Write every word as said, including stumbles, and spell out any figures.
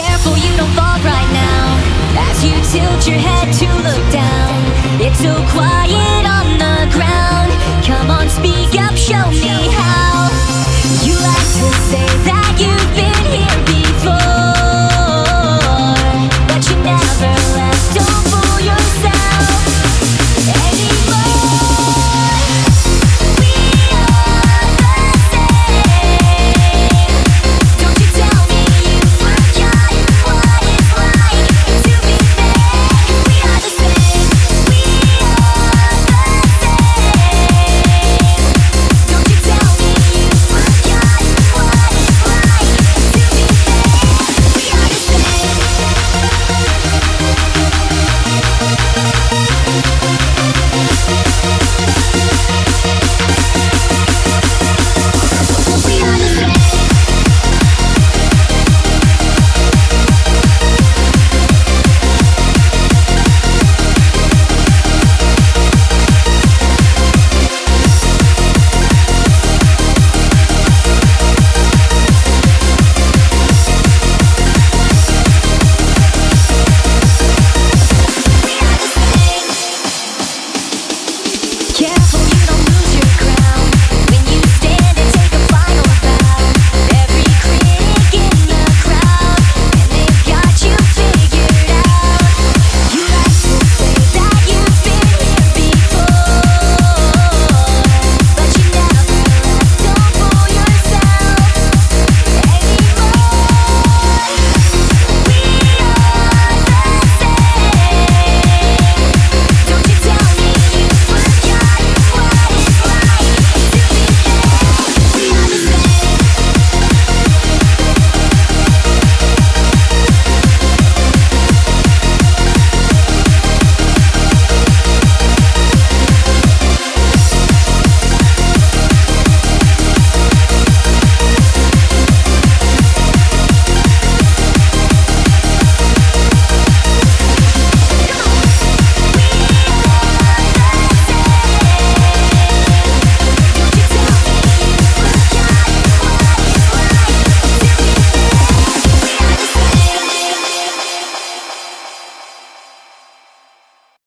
careful you don't fall right now, as you tilt your head to look down. It's so quiet on the ground. Come on, speak up, show me